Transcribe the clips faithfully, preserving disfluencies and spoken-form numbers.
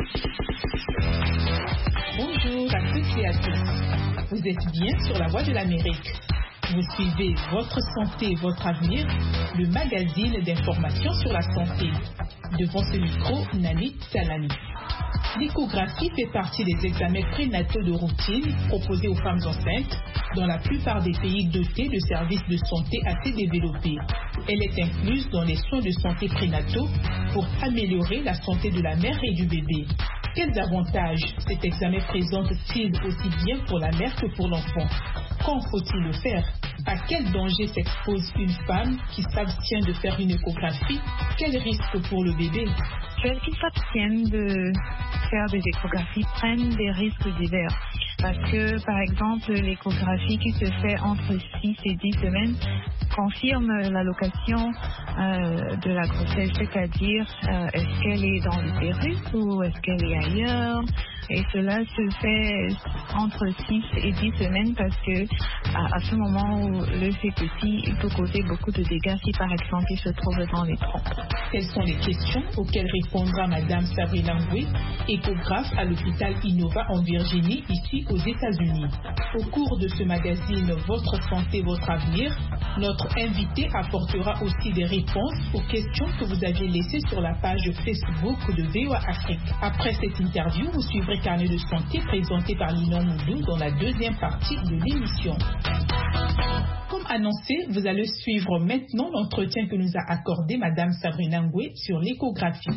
Bonjour à toutes et à tous. Vous êtes bien sur la Voix de l'Amérique. Vous suivez Votre santé, votre avenir, le magazine d'information sur la santé. Devant ce micro, Nani Salani. L'échographie fait partie des examens prénataux de routine proposés aux femmes enceintes dans la plupart des pays dotés de services de santé assez développés. Elle est incluse dans les soins de santé prénataux pour améliorer la santé de la mère et du bébé. Quels avantages cet examen présente-t-il aussi bien pour la mère que pour l'enfant? Quand faut-il le faire? À quel danger s'expose une femme qui s'abstient de faire une échographie? Quel risque pour le bébé? Celles qui s'abstiennent de faire des échographies prennent des risques divers. Parce que, par exemple, l'échographie qui se fait entre six et dix semaines confirme la location euh, de la grossesse, c'est-à-dire euh, est-ce qu'elle est dans l'utérus ou est-ce qu'elle est ailleurs. Et cela se fait entre six et dix semaines parce que à, à ce moment où le fait petit, il peut causer beaucoup de dégâts si par exemple il se trouve dans les trompes. Quelles sont les questions auxquelles répondra Madame Sabrina Ngwe, échographe à l'hôpital Innova en Virginie, ici aux États-Unis. Au cours de ce magazine Votre santé, votre avenir, notre invité apportera aussi des réponses aux questions que vous aviez laissées sur la page Facebook de V O A Afrique. Après cette interview, vous suivrez Carnet de santé présenté par Linon Moudou dans la deuxième partie de l'émission. Comme annoncé, vous allez suivre maintenant l'entretien que nous a accordé Madame Sabrina Ngwe sur l'échographie.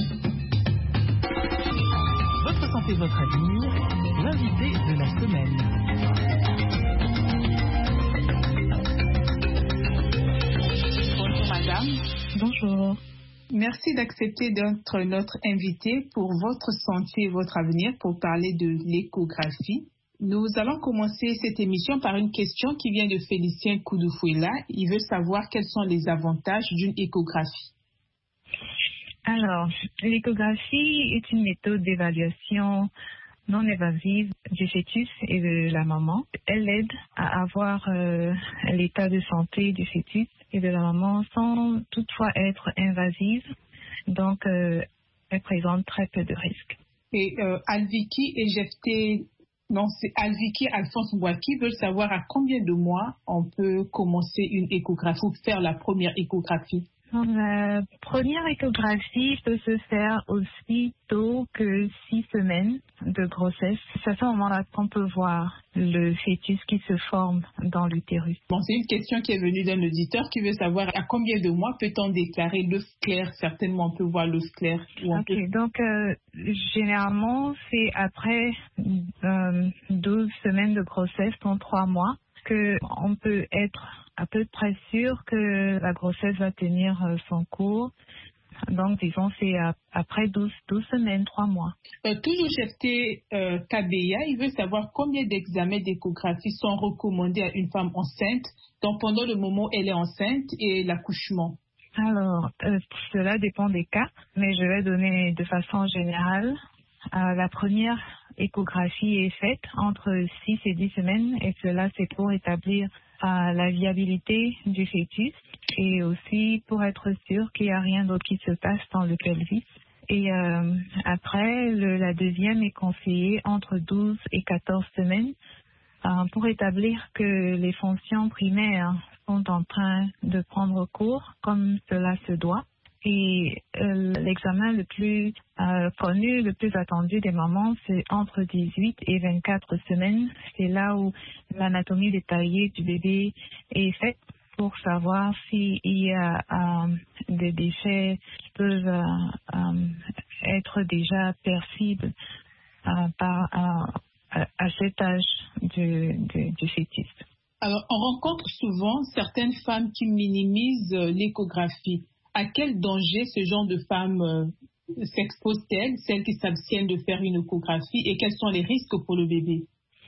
Votre santé, votre avenir, l'invité de la semaine. Bonjour Madame. Bonjour. Merci d'accepter d'être notre invité pour Votre santé, votre avenir pour parler de l'échographie. Nous allons commencer cette émission par une question qui vient de Félicien Koudoufuela. Il veut savoir quels sont les avantages d'une échographie. Alors, l'échographie est une méthode d'évaluation non invasive du fœtus et de la maman. Elle aide à avoir euh, l'état de santé du fœtus et de la maman sans toutefois être invasive. Donc, euh, elle présente très peu de risques. Et euh, Alviki et Jefté, non, c'est Alviki Alphonse Mbouaki veulent savoir à combien de mois on peut commencer une échographie ou faire la première échographie. La première échographie peut se faire aussi tôt que six semaines de grossesse. C'est à ce moment-là qu'on peut voir le fœtus qui se forme dans l'utérus. Bon, c'est une question qui est venue d'un auditeur qui veut savoir à combien de mois peut-on déclarer l'œuf clair. Certainement, on peut voir l'œuf clair. Ok, peut... donc euh, généralement, c'est après euh, douze semaines de grossesse, dans trois mois, qu'on peut être à peu près sûr que la grossesse va tenir son cours. Donc, disons, c'est après douze, douze semaines, trois mois. Euh, toujours Jefté euh, Kabeya, il veut savoir combien d'examens d'échographie sont recommandés à une femme enceinte, donc pendant le moment où elle est enceinte et l'accouchement. Alors, euh, cela dépend des cas, mais je vais donner de façon générale. Euh, la première échographie est faite entre six et dix semaines et cela c'est pour établir euh, la viabilité du fœtus et aussi pour être sûr qu'il n'y a rien d'autre qui se passe dans le pelvis. Et euh, après, le, la deuxième est conseillée entre douze et quatorze semaines euh, pour établir que les fonctions primaires sont en train de prendre cours comme cela se doit. Et euh, l'examen le plus euh, connu, le plus attendu des mamans, c'est entre dix-huit et vingt-quatre semaines. C'est là où l'anatomie détaillée du bébé est faite pour savoir s'il y a euh, des déchets qui peuvent euh, euh, être déjà percibles euh, par, euh, à cet âge du, du, du fœtus. Alors, on rencontre souvent certaines femmes qui minimisent l'échographie. À quel danger ce genre de femmes euh, s'exposent-elles, celles qui s'abstiennent de faire une échographie, et quels sont les risques pour le bébé?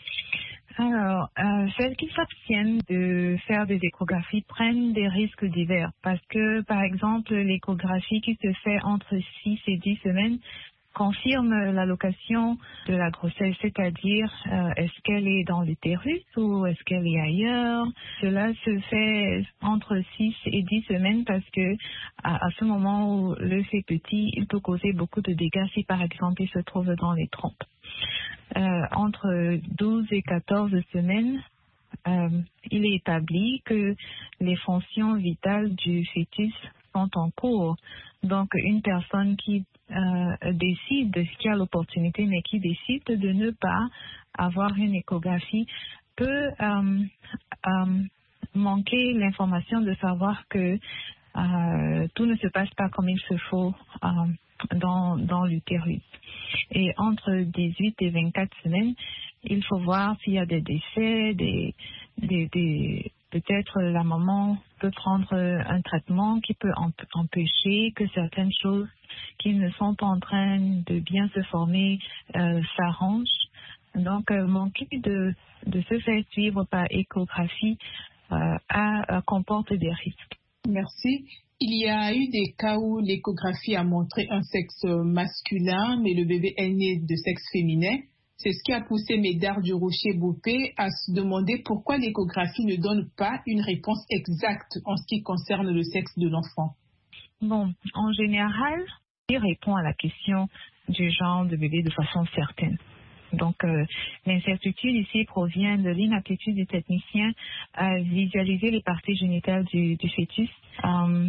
Alors, euh, celles qui s'abstiennent de faire des échographies prennent des risques divers parce que, par exemple, l'échographie qui se fait entre six et dix semaines confirme l'allocation de la grossesse, c'est-à-dire euh, est-ce qu'elle est dans l'utérus ou est-ce qu'elle est ailleurs. Cela se fait entre six et dix semaines parce que à, à ce moment où l'œuf est petit, il peut causer beaucoup de dégâts si par exemple il se trouve dans les trompes. Euh, entre douze et quatorze semaines, euh, il est établi que les fonctions vitales du fœtus sont en cours. Donc, une personne qui euh, décide, qui a l'opportunité, mais qui décide de ne pas avoir une échographie, peut euh, euh, manquer l'information de savoir que euh, tout ne se passe pas comme il se faut euh, dans, dans l'utérus. Et entre dix-huit et vingt-quatre semaines, il faut voir s'il y a des décès, des, des, des, peut-être la maman peut prendre un traitement qui peut empêcher que certaines choses qui ne sont pas en train de bien se former euh, s'arrangent. Donc, euh, manquer de, de se faire suivre par échographie euh, a, a, comporte des risques. Merci. Il y a eu des cas où l'échographie a montré un sexe masculin, mais le bébé est né de sexe féminin. C'est ce qui a poussé Médard du Rocher-Bopé à se demander pourquoi l'échographie ne donne pas une réponse exacte en ce qui concerne le sexe de l'enfant. Bon, en général, il répond à la question du genre de bébé de façon certaine. Donc, euh, l'incertitude ici provient de l'inaptitude du technicien à visualiser les parties génitales du, du fœtus. Euh,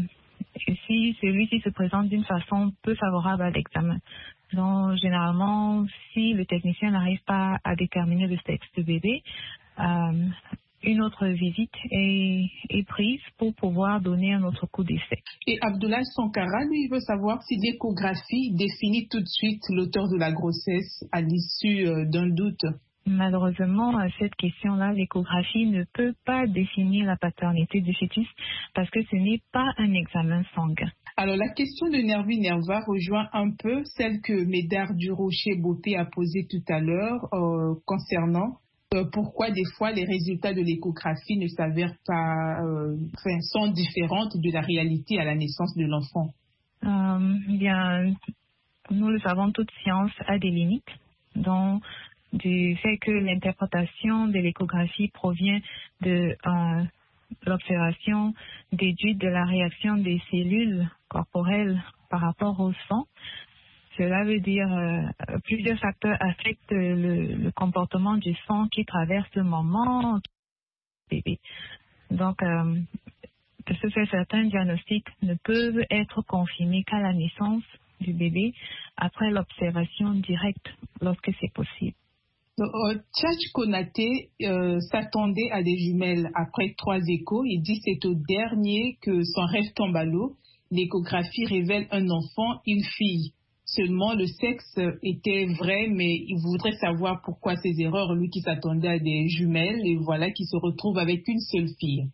si celui-ci se présente d'une façon peu favorable à l'examen. Donc, généralement, si le technicien n'arrive pas à déterminer le sexe du bébé, euh, une autre visite est, est prise pour pouvoir donner un autre coup d'essai. Et Abdoulaye Sankara, lui, veut savoir si l'échographie définit tout de suite l'auteur de la grossesse à l'issue euh, d'un doute. Malheureusement, à cette question-là, l'échographie ne peut pas définir la paternité du fœtus parce que ce n'est pas un examen sanguin. Alors, la question de Nervi Nerva rejoint un peu celle que Médard du Rocher-Bopé a posée tout à l'heure euh, concernant euh, pourquoi des fois les résultats de l'échographie ne s'avèrent pas, euh, enfin, sont différentes de la réalité à la naissance de l'enfant. Euh, bien, nous le savons, toute science a des limites, dont du fait que l'interprétation de l'échographie provient de euh, l'observation déduite de la réaction des cellules corporelles par rapport au sang. Cela veut dire euh, plusieurs facteurs affectent le, le comportement du sang qui traverse le moment du bébé. Donc, euh, de ce fait, certains diagnostics ne peuvent être confirmés qu'à la naissance du bébé après l'observation directe lorsque c'est possible. Euh, Tchatch Konaté euh, s'attendait à des jumelles après trois échos. Il dit c'est au dernier que son rêve tombe à l'eau. L'échographie révèle un enfant, une fille. Seulement le sexe était vrai, mais il voudrait savoir pourquoi ces erreurs, lui qui s'attendait à des jumelles, et voilà qu'il se retrouve avec une seule fille.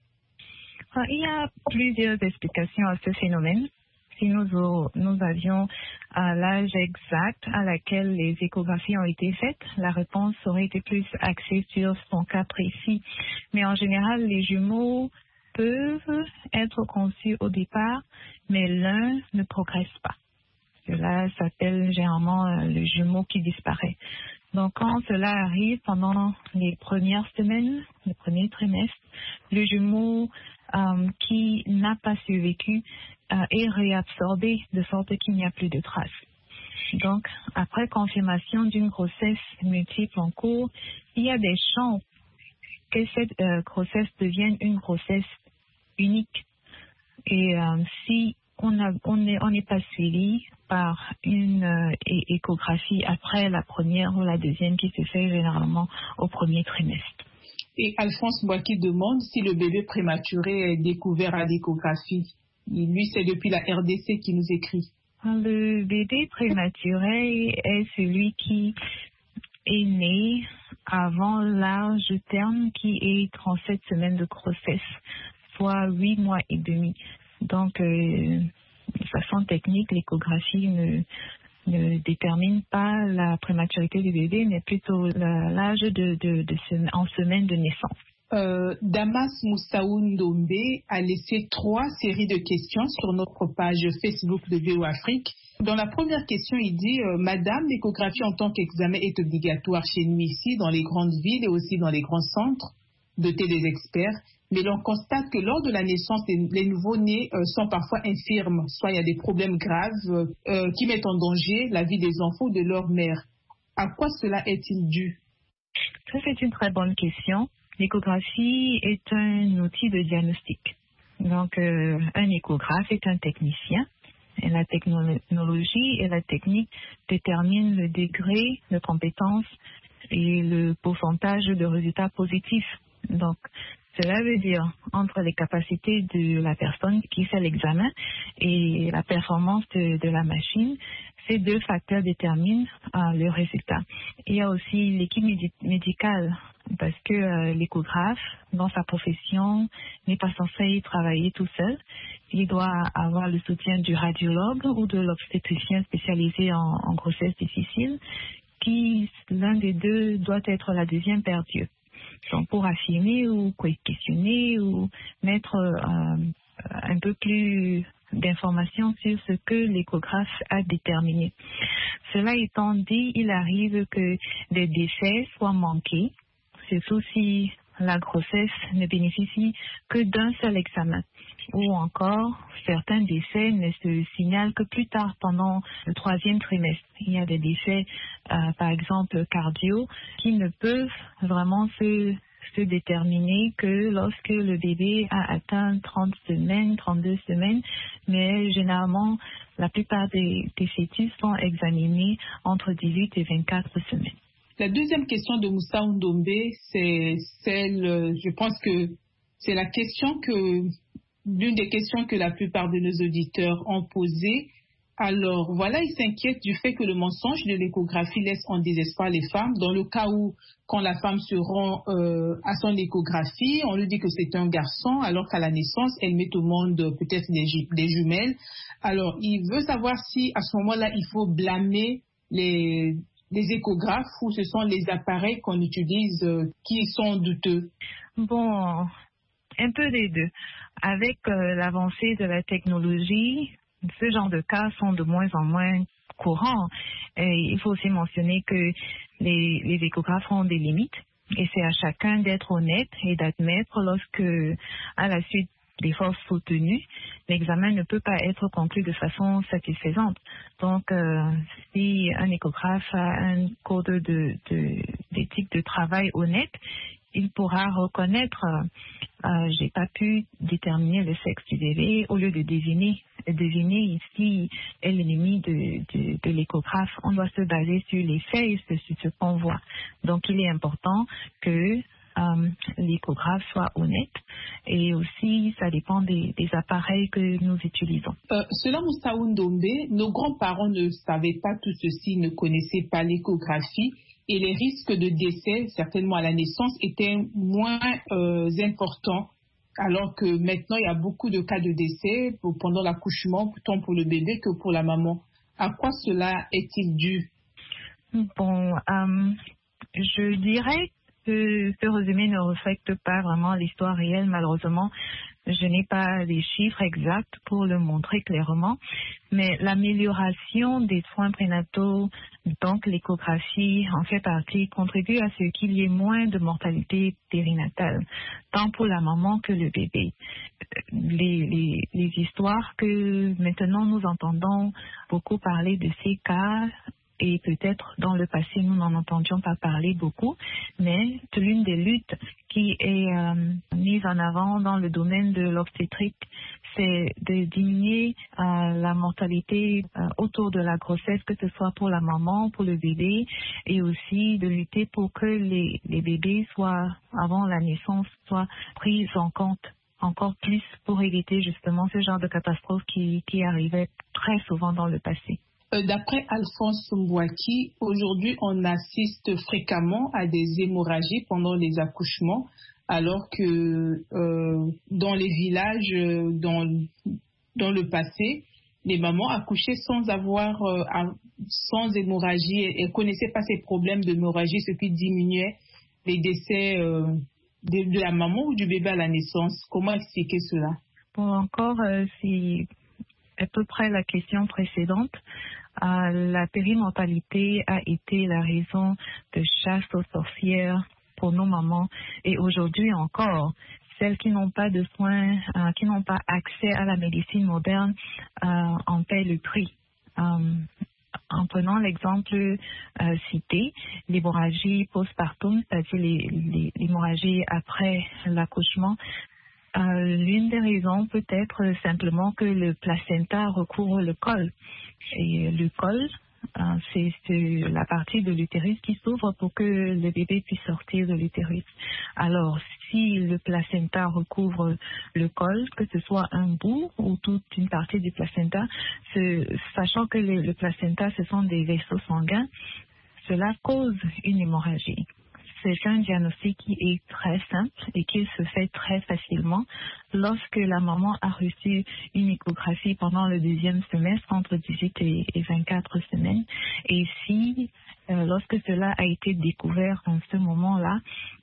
Il y a plusieurs explications à ce phénomène. Si nous, nous avions à l'âge exact à laquelle les échographies ont été faites, la réponse aurait été plus axée sur son cas précis. Mais en général, les jumeaux peuvent être conçus au départ, mais l'un ne progresse pas. Cela s'appelle généralement le jumeau qui disparaît. Donc, quand cela arrive pendant les premières semaines, le premier trimestre, le jumeau euh, qui n'a pas survécu euh, est réabsorbé de sorte qu'il n'y a plus de traces. Donc, après confirmation d'une grossesse multiple en cours, il y a des chances que cette euh, grossesse devienne une grossesse unique. Et euh, si on a, on n'est on n'est pas suivi par une euh, échographie après la première ou la deuxième qui se fait généralement au premier trimestre. Et Alphonse Boaki demande si le bébé prématuré est découvert à l'échographie. Lui, c'est depuis la R D C qui nous écrit. Le bébé prématuré est celui qui est né avant l'âge terme qui est trente-sept semaines de grossesse, soit huit mois et demi. Donc, euh, de façon technique, l'échographie ne, ne détermine pas la prématurité du bébé, mais plutôt la, l'âge de, de, de sem- en semaine de naissance. Euh, Damas Moussaou Ndombe a laissé trois séries de questions sur notre page Facebook de V O Afrique. Dans la première question, il dit euh, « Madame, l'échographie en tant qu'examen est obligatoire chez nous ici, dans les grandes villes et aussi dans les grands centres dotés des experts. Mais l'on constate que lors de la naissance, les, les nouveau-nés euh, sont parfois infirmes. Soit il y a des problèmes graves euh, qui mettent en danger la vie des enfants ou de leur mère. À quoi cela est-il dû ?» Ça, c'est une très bonne question. L'échographie est un outil de diagnostic. Donc, euh, un échographe est un technicien. Et la technologie et la technique déterminent le degré de compétence et le pourcentage de résultats positifs. Donc, cela veut dire entre les capacités de la personne qui fait l'examen et la performance de, de la machine, ces deux facteurs déterminent euh, le résultat. Il y a aussi l'équipe médi- médicale parce que euh, l'échographe, dans sa profession, n'est pas censé travailler tout seul. Il doit avoir le soutien du radiologue ou de l'obstétricien spécialisé en, en grossesse difficile, qui, l'un des deux, doit être la deuxième paire d'yeux. Donc, pour affirmer ou questionner ou mettre euh, un peu plus d'informations sur ce que l'échographe a déterminé. Cela étant dit, il arrive que des décès soient manqués, surtout si la grossesse ne bénéficie que d'un seul examen. Ou encore, certains décès ne se signalent que plus tard pendant le troisième trimestre. Il y a des décès, euh, par exemple, cardio, qui ne peuvent vraiment se, se déterminer que lorsque le bébé a atteint trente semaines, trente-deux semaines, mais généralement, la plupart des, des fœtus sont examinés entre dix-huit et vingt-quatre semaines. La deuxième question de Moussa Ndombe, c'est celle, je pense que c'est la question que, l'une des questions que la plupart de nos auditeurs ont posées. Alors, voilà, il s'inquiète du fait que le mensonge de l'échographie laisse en désespoir les femmes. Dans le cas où, quand la femme se rend euh, à son échographie, on lui dit que c'est un garçon, alors qu'à la naissance, elle met au monde peut-être des, des jumelles. Alors, il veut savoir si, à ce moment-là, il faut blâmer les... les échographes ou ce sont les appareils qu'on utilise euh, qui sont douteux? Bon, un peu des deux. Avec euh, l'avancée de la technologie, ce genre de cas sont de moins en moins courants. Et il faut aussi mentionner que les, les échographes ont des limites et c'est à chacun d'être honnête et d'admettre lorsque, à la suite des forces soutenues, l'examen ne peut pas être conclu de façon satisfaisante. Donc, euh, si un échographe a un code de, de, d'éthique de travail honnête, il pourra reconnaître euh, j'ai pas pu déterminer le sexe du bébé au lieu de deviner. Deviner ici est l'ennemi de, de, de l'échographe. On doit se baser sur les faits et sur ce qu'on voit. Donc, il est important que Euh, l'échographe soit honnête et aussi ça dépend des, des appareils que nous utilisons. Euh, selon Moussaou Ndombe, nos grands-parents ne savaient pas tout ceci, ne connaissaient pas l'échographie et les risques de décès, certainement à la naissance, étaient moins euh, importants. Alors que maintenant, il y a beaucoup de cas de décès pour, pendant l'accouchement, tant pour le bébé que pour la maman. À quoi cela est-il dû? Bon, euh, je dirais que ce résumé ne reflète pas vraiment l'histoire réelle, malheureusement. Je n'ai pas les chiffres exacts pour le montrer clairement, mais l'amélioration des soins prénataux, donc l'échographie en fait partie, contribue à ce qu'il y ait moins de mortalité périnatale, tant pour la maman que le bébé. Les, les, les histoires que maintenant nous entendons beaucoup parler de ces cas, et peut-être dans le passé, nous n'en entendions pas parler beaucoup, mais l'une des luttes qui est euh, mise en avant dans le domaine de l'obstétrique, c'est de diminuer euh, la mortalité euh, autour de la grossesse, que ce soit pour la maman, pour le bébé, et aussi de lutter pour que les, les bébés soient, avant la naissance, soient pris en compte encore plus pour éviter justement ce genre de catastrophe qui, qui arrivait très souvent dans le passé. D'après Alphonse Mbouaki, aujourd'hui, on assiste fréquemment à des hémorragies pendant les accouchements, alors que euh, dans les villages, dans, dans le passé, les mamans accouchaient sans avoir, euh, sans hémorragie, elles ne connaissaient pas ces problèmes d'hémorragie, ce qui diminuait les décès euh, de, de la maman ou du bébé à la naissance? Comment expliquer cela? Bon, encore, euh, c'est à peu près la question précédente. Euh, la périmortalité a été la raison de chasse aux sorcières pour nos mamans. Et aujourd'hui encore, celles qui n'ont pas de soins, euh, qui n'ont pas accès à la médecine moderne, euh, en paient le prix. Euh, en prenant l'exemple euh, cité, l'hémorragie postpartum, c'est-à-dire les, les, l'hémorragie après l'accouchement, euh, l'une des raisons peut être simplement que le placenta recouvre le col. Et le col, euh, c'est, c'est la partie de l'utérus qui s'ouvre pour que le bébé puisse sortir de l'utérus. Alors, si le placenta recouvre le col, que ce soit un bout ou toute une partie du placenta, ce, sachant que le, le placenta, ce sont des vaisseaux sanguins, cela cause une hémorragie. C'est un diagnostic qui est très simple et qui se fait très facilement lorsque la maman a reçu une échographie pendant le deuxième semestre, entre dix-huit et vingt-quatre semaines. Et si, euh, lorsque cela a été découvert en ce moment-là,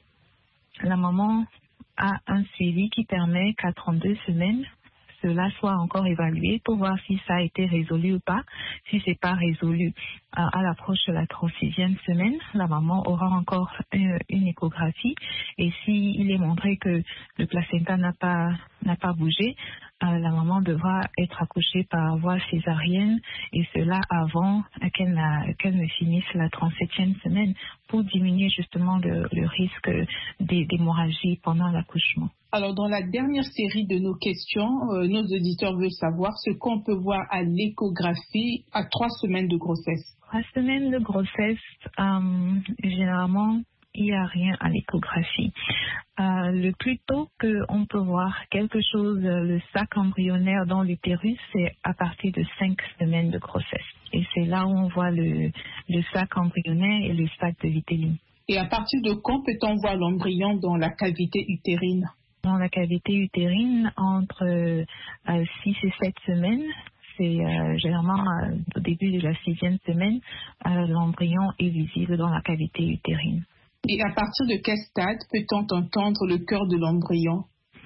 la maman a un suivi qui permet qu'à trente-deux semaines, cela soit encore évalué pour voir si ça a été résolu ou pas. Si c'est pas résolu, euh, à l'approche de la trente-sixième semaine, la maman aura encore une, une échographie. Et s'il est montré que le placenta n'a pas n'a pas bougé, euh, la maman devra être accouchée par voie césarienne, et cela avant qu'elle, n'a, qu'elle ne finisse la trente-septième semaine, pour diminuer justement le, le risque d'hémorragie pendant l'accouchement. Alors, dans la dernière série de nos questions, euh, nos auditeurs veulent savoir ce qu'on peut voir à l'échographie à trois semaines de grossesse. Trois semaines de grossesse, euh, généralement, il n'y a rien à l'échographie. Euh, le plus tôt qu'on peut voir quelque chose, le sac embryonnaire dans l'utérus, c'est à partir de cinq semaines de grossesse. Et c'est là où on voit le, le sac embryonnaire et le sac de vitellin. Et à partir de quand peut-on voir l'embryon dans la cavité utérine? Dans la cavité utérine, entre euh, six et sept semaines, c'est euh, généralement euh, au début de la sixième semaine, euh, l'embryon est visible dans la cavité utérine. Et à partir de quel stade peut-on entendre le cœur de l'embryon?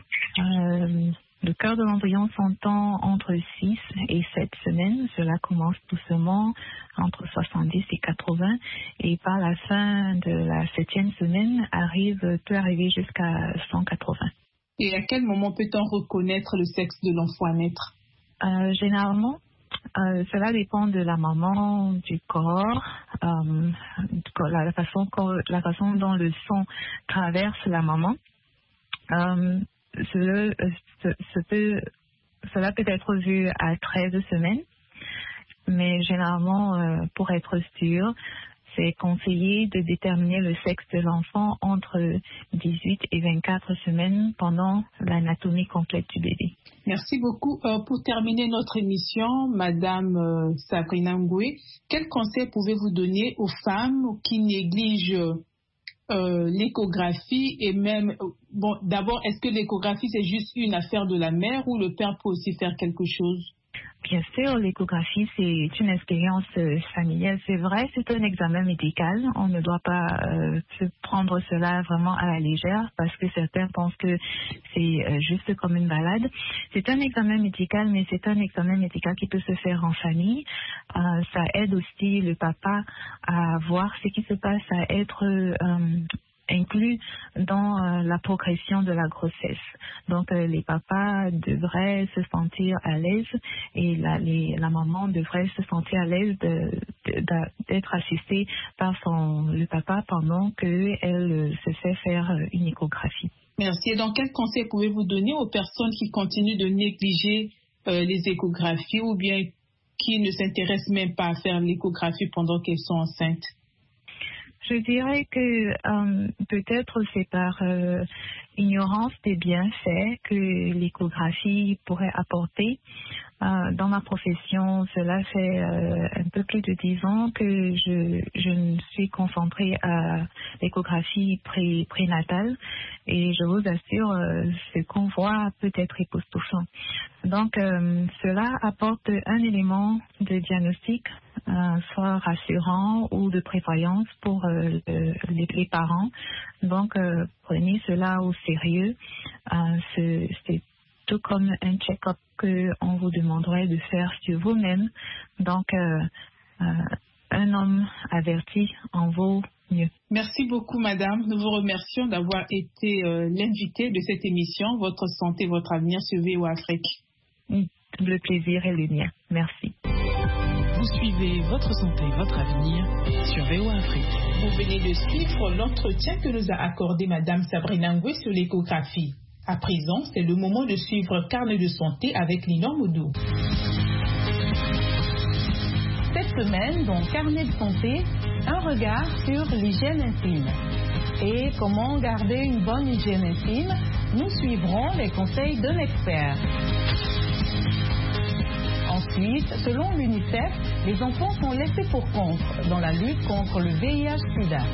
euh, Le cœur de l'embryon s'entend entre six et sept semaines. Cela commence doucement entre soixante-dix et quatre-vingts. Et par la fin de la septième semaine, arrive, peut arriver jusqu'à cent quatre-vingts. Et à quel moment peut-on reconnaître le sexe de l'enfant à naître? euh, Généralement, Euh, cela dépend de la maman, du corps, euh, la, la, façon, la façon dont le sang traverse la maman. Euh, ce, ce, ce peut, cela peut être vu à treize semaines, mais généralement, euh, pour être sûr, c'est conseillé de déterminer le sexe de l'enfant entre dix-huit et vingt-quatre semaines pendant l'anatomie complète du bébé. Merci beaucoup. Euh, pour terminer notre émission, Madame euh, Sabrina Ngoué, quel conseil pouvez-vous donner aux femmes qui négligent euh, l'échographie et même, euh, bon, d'abord, est-ce que l'échographie c'est juste une affaire de la mère ou le père peut aussi faire quelque chose? Bien sûr, l'échographie, c'est une expérience euh, familiale. C'est vrai, c'est un examen médical. On ne doit pas euh, se prendre cela vraiment à la légère parce que certains pensent que c'est euh, juste comme une balade. C'est un examen médical, mais c'est un examen médical qui peut se faire en famille. Euh, ça aide aussi le papa à voir ce qui se passe, à être euh, inclus dans euh, la progression de la grossesse. Donc euh, les papas devraient se sentir à l'aise et la, les, la maman devrait se sentir à l'aise de, de, de, d'être assistée par son, le papa pendant qu'elle euh, se fait faire euh, une échographie. Merci. Et donc, quel conseil pouvez-vous donner aux personnes qui continuent de négliger euh, les échographies ou bien qui ne s'intéressent même pas à faire l'échographie pendant qu'elles sont enceintes? Je dirais que euh, peut-être c'est par euh, ignorance des bienfaits que l'échographie pourrait apporter. Euh, dans ma profession, cela fait euh, un peu plus de dix ans que je, je me suis concentrée à l'échographie pré, prénatale et je vous assure, euh, ce qu'on voit peut être époustouflant. Donc, euh, cela apporte un élément de diagnostic euh, soit rassurant ou de prévoyance pour euh, le, les, les parents. Donc, euh, prenez cela au sérieux. Euh, c'est, c'est tout comme un check-up qu'on vous demanderait de faire sur vous-même. Donc, euh, euh, un homme averti en vaut mieux. Merci beaucoup, madame. Nous vous remercions d'avoir été euh, l'invité de cette émission, Votre santé, votre avenir sur V O A Afrique. Le plaisir est le mien. Merci. Vous suivez Votre santé, votre avenir sur V O A Afrique. Vous venez de suivre l'entretien que nous a accordé madame Sabrina Ngwe sur l'échographie. À présent, c'est le moment de suivre Carnet de santé avec Lina Moudou. Cette semaine, dans Carnet de santé, un regard sur l'hygiène intime. Et comment garder une bonne hygiène intime, nous suivrons les conseils d'un expert. Ensuite, selon l'UNICEF, les enfants sont laissés pour compte dans la lutte contre le V I H-Sida.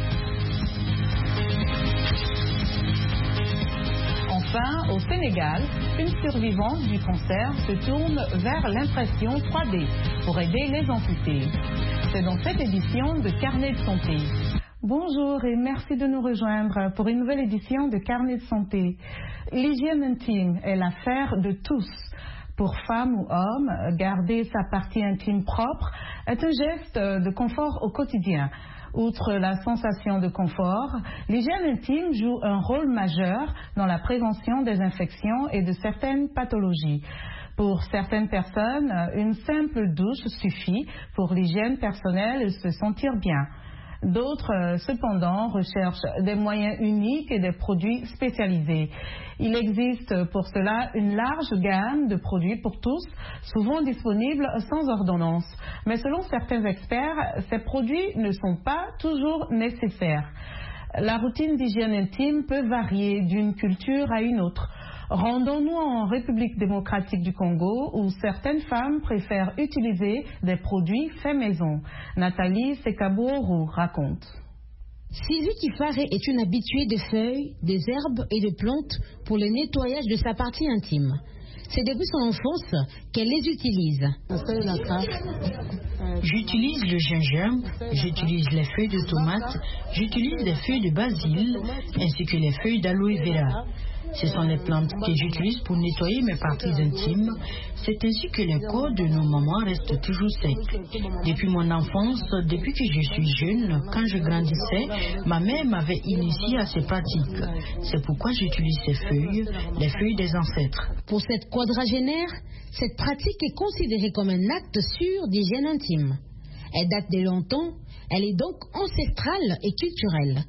Enfin, au Sénégal, une survivante du cancer se tourne vers l'impression trois D pour aider les amputés. C'est dans cette édition de Carnet de santé. Bonjour et merci de nous rejoindre pour une nouvelle édition de Carnet de santé. L'hygiène intime est l'affaire de tous. Pour femme ou homme, garder sa partie intime propre est un geste de confort au quotidien. Outre la sensation de confort, l'hygiène intime joue un rôle majeur dans la prévention des infections et de certaines pathologies. Pour certaines personnes, une simple douche suffit pour l'hygiène personnelle et se sentir bien. D'autres, cependant, recherchent des moyens uniques et des produits spécialisés. Il existe pour cela une large gamme de produits pour tous, souvent disponibles sans ordonnance. Mais selon certains experts, ces produits ne sont pas toujours nécessaires. La routine d'hygiène intime peut varier d'une culture à une autre. Rendons-nous en République démocratique du Congo où certaines femmes préfèrent utiliser des produits faits maison. Nathalie Sekabourou raconte. Sylvie Kifare est une habituée des feuilles, des herbes et des plantes pour le nettoyage de sa partie intime. C'est depuis son enfance qu'elle les utilise. J'utilise le gingembre, j'utilise les feuilles de tomate, j'utilise les feuilles de basil ainsi que les feuilles d'aloe vera. Ce sont les plantes que j'utilise pour nettoyer mes parties intimes. C'est ainsi que les corps de nos mamans restent toujours secs. Depuis mon enfance, depuis que je suis jeune, quand je grandissais, ma mère m'avait initié à ces pratiques. C'est pourquoi j'utilise ces feuilles, les feuilles des ancêtres. Pour cette quadragénaire, cette pratique est considérée comme un acte sûr d'hygiène intime. Elle date de longtemps. Elle est donc ancestrale et culturelle.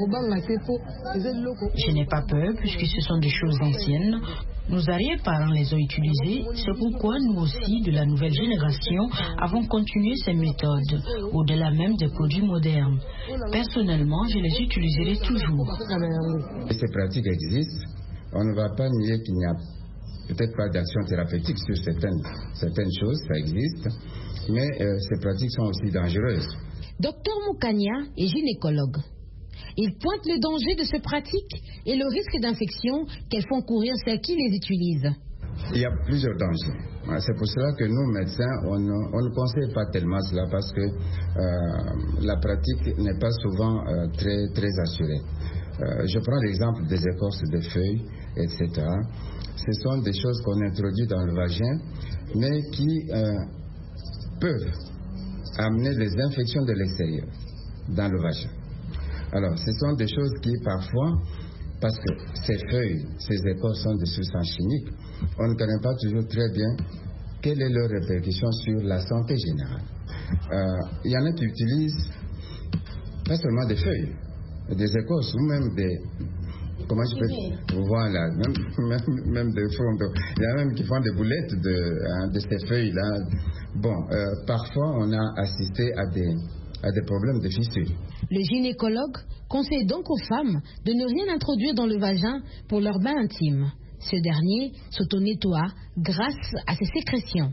Je n'ai pas peur puisque ce sont des choses anciennes. Nos arrière-parents les ont utilisées. C'est pourquoi nous aussi, de la nouvelle génération, avons continué ces méthodes, au-delà même des produits modernes. Personnellement, je les utiliserai toujours. Ces pratiques existent. On ne va pas nier qu'il n'y a peut-être pas d'action thérapeutique sur certaines, certaines choses, ça existe. Mais euh, ces pratiques sont aussi dangereuses. Docteur Moukania est gynécologue. Il pointe le danger de ces pratiques et le risque d'infection qu'elles font courir celles qui les utilisent. Il y a plusieurs dangers. C'est pour cela que nous, médecins, on ne, on ne conseille pas tellement cela parce que euh, la pratique n'est pas souvent euh, très, très assurée. Euh, je prends l'exemple des écorces de feuilles, et cetera. Ce sont des choses qu'on introduit dans le vagin, mais qui euh, peuvent amener des infections de l'extérieur dans le vagin. Alors, ce sont des choses qui, parfois, parce que ces feuilles, ces écorces sont des substances chimiques, on ne connaît pas toujours très bien quelle est leur répercussion sur la santé générale. Euh, il y en a qui utilisent pas seulement des feuilles, des écorces ou même des... Comment je peux... Voilà, même, même, même des fonds. Il y en a même qui font des boulettes de, hein, de ces feuilles-là. Bon, euh, parfois on a assisté à des, à des problèmes de fissures. Le gynécologue conseille donc aux femmes de ne rien introduire dans le vagin pour leur bain intime. Ce dernier s'auto-nettoie grâce à ses sécrétions.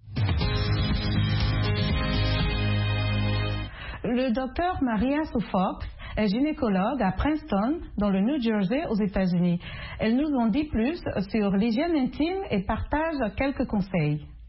Le docteur Maria Suffolk est gynécologue à Princeton, dans le New Jersey, aux États-Unis. Elle nous en dit plus sur l'hygiène intime et partage quelques conseils.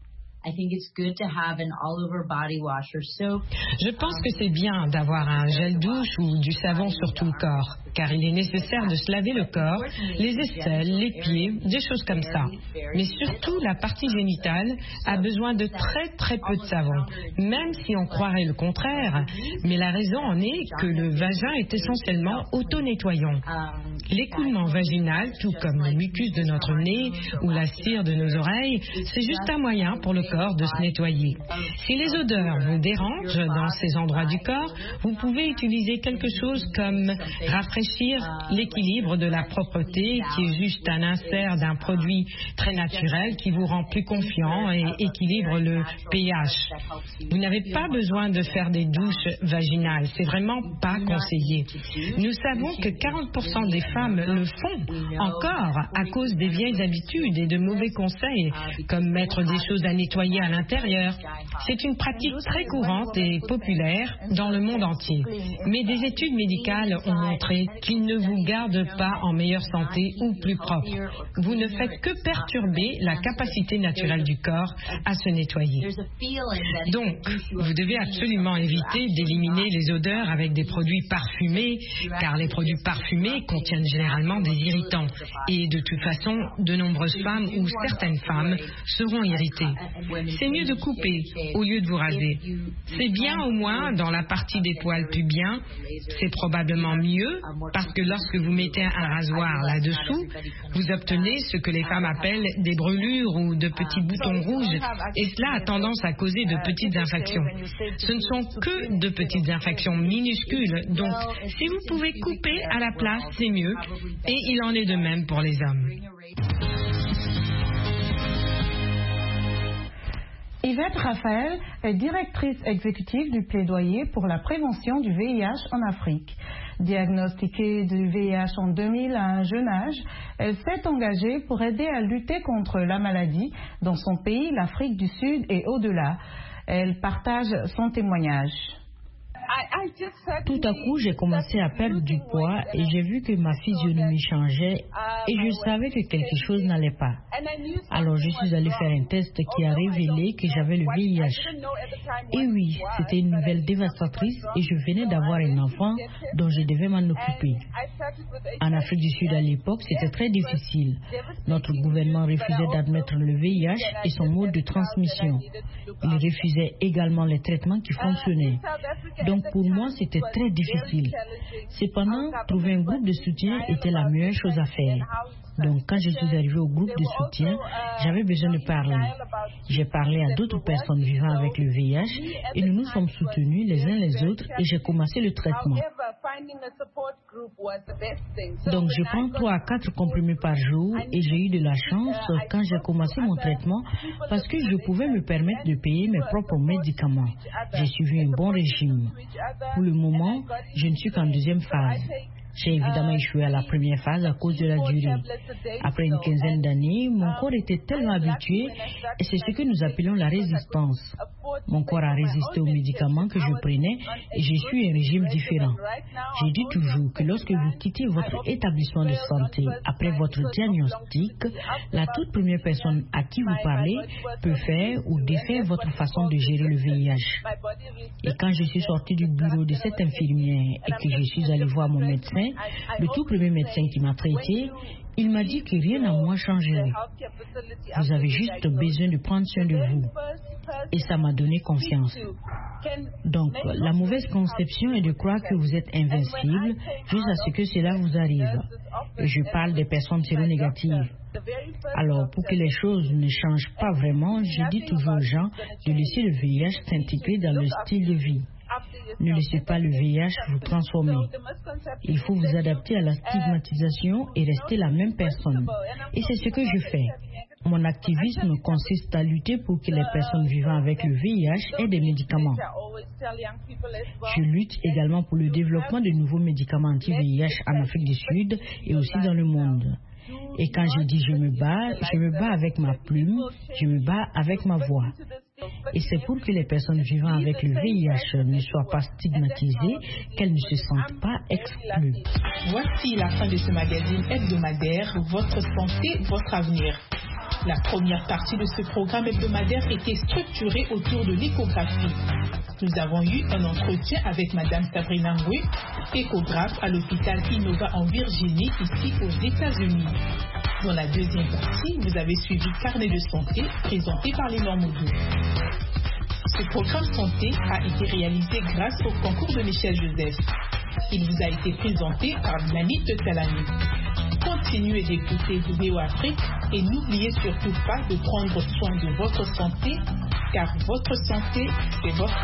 Je pense que c'est bien d'avoir un gel douche ou du savon sur tout le corps, car il est nécessaire de se laver le corps, les aisselles, les pieds, des choses comme ça. Mais surtout, la partie génitale a besoin de très très peu de savon, même si on croirait le contraire. Mais la raison en est que le vagin est essentiellement auto-nettoyant. L'écoulement vaginal, tout comme le mucus de notre nez ou la cire de nos oreilles, c'est juste un moyen pour le corps de se nettoyer. Si les odeurs vous dérangent dans ces endroits du corps, vous pouvez utiliser quelque chose comme rafraîchir l'équilibre de la propreté, qui est juste un insert d'un produit très naturel qui vous rend plus confiant et équilibre le pH. Vous n'avez pas besoin de faire des douches vaginales, c'est vraiment pas conseillé. Nous savons que quarante pour cent des femmes le font encore à cause des vieilles habitudes et de mauvais conseils, comme mettre des choses à nettoyer à l'intérieur. C'est une pratique très courante et populaire dans le monde entier. Mais des études médicales ont montré qu'il ne vous garde pas en meilleure santé ou plus propre. Vous ne faites que perturber la capacité naturelle du corps à se nettoyer. Donc, vous devez absolument éviter d'éliminer les odeurs avec des produits parfumés, car les produits parfumés contiennent généralement des irritants. Et de toute façon, de nombreuses femmes ou certaines femmes seront irritées. C'est mieux de couper au lieu de vous raser. C'est bien au moins dans la partie des poils pubiens. C'est probablement mieux parce que lorsque vous mettez un rasoir là-dessous, vous obtenez ce que les femmes appellent des brûlures ou de petits boutons rouges, et cela a tendance à causer de petites infections. Ce ne sont que de petites infections minuscules, donc si vous pouvez couper à la place, c'est mieux, et il en est de même pour les hommes. Yvette Raphaël est directrice exécutive du plaidoyer pour la prévention du V I H en Afrique. Diagnostiquée du V I H en deux mille à un jeune âge, elle s'est engagée pour aider à lutter contre la maladie dans son pays, l'Afrique du Sud et au-delà. Elle partage son témoignage. Tout à coup, j'ai commencé à perdre du poids et j'ai vu que ma physionomie changeait et je savais que quelque chose n'allait pas. Alors je suis allée faire un test qui a révélé que j'avais le V I H. Et oui, c'était une nouvelle dévastatrice et je venais d'avoir un enfant dont je devais m'en occuper. En Afrique du Sud à l'époque, c'était très difficile. Notre gouvernement refusait d'admettre le V I H et son mode de transmission. Il refusait également les traitements qui fonctionnaient. Donc pour moi, c'était très difficile. Cependant, trouver un groupe de soutien était la meilleure chose à faire. Donc quand je suis arrivée au groupe de soutien, j'avais besoin de parler. J'ai parlé à d'autres personnes vivant avec le V I H et nous nous sommes soutenus les uns les autres et j'ai commencé le traitement. Donc je prends trois à quatre comprimés par jour et j'ai eu de la chance quand j'ai commencé mon traitement parce que je pouvais me permettre de payer mes propres médicaments. J'ai suivi un bon régime. Pour le moment, je ne suis qu'en deuxième phase. J'ai évidemment échoué à la première phase à cause de la durée. Après une quinzaine d'années, mon corps était tellement habitué et c'est ce que nous appelons la résistance. Mon corps a résisté aux médicaments que je prenais et j'ai su un régime différent. J'ai dit toujours que lorsque vous quittez votre établissement de santé après votre diagnostic, la toute première personne à qui vous parlez peut faire ou défaire votre façon de gérer le V I H. Et quand je suis sortie du bureau de cette infirmière et que je suis allée voir mon médecin, le tout premier médecin qui m'a traité, il m'a dit que rien à moi changerait. Vous avez juste besoin de prendre soin de vous. Et ça m'a donné confiance. Donc, la mauvaise conception est de croire que vous êtes invincible jusqu'à ce que cela vous arrive. Et je parle des personnes séronégatives. Alors, pour que les choses ne changent pas vraiment, je dis toujours aux gens de laisser le V I H s'intégrer dans leur style de vie. Ne laissez pas le V I H vous transformer. Il faut vous adapter à la stigmatisation et rester la même personne. Et c'est ce que je fais. Mon activisme consiste à lutter pour que les personnes vivant avec le V I H aient des médicaments. Je lutte également pour le développement de nouveaux médicaments anti-V I H en Afrique du Sud et aussi dans le monde. Et quand je dis je me bats, je me bats avec ma plume, je me bats avec ma voix. Et c'est pour que les personnes vivant avec le V I H ne soient pas stigmatisées, qu'elles ne se sentent pas exclues. Voici la fin de ce magazine hebdomadaire, Votre santé, votre avenir. La première partie de ce programme hebdomadaire était structurée autour de l'échographie. Nous avons eu un entretien avec Madame Sabrina Ngwe, échographe à l'hôpital Innova en Virginie, ici aux États-Unis. Dans la deuxième partie, vous avez suivi Carnet de santé, présenté par les Normandous. Ce programme santé a été réalisé grâce au concours de Michel Joseph. Il vous a été présenté par Nanit de Talani. Continuez d'écouter Vidéo Afrique et n'oubliez surtout pas de prendre soin de votre santé, car votre santé, c'est votre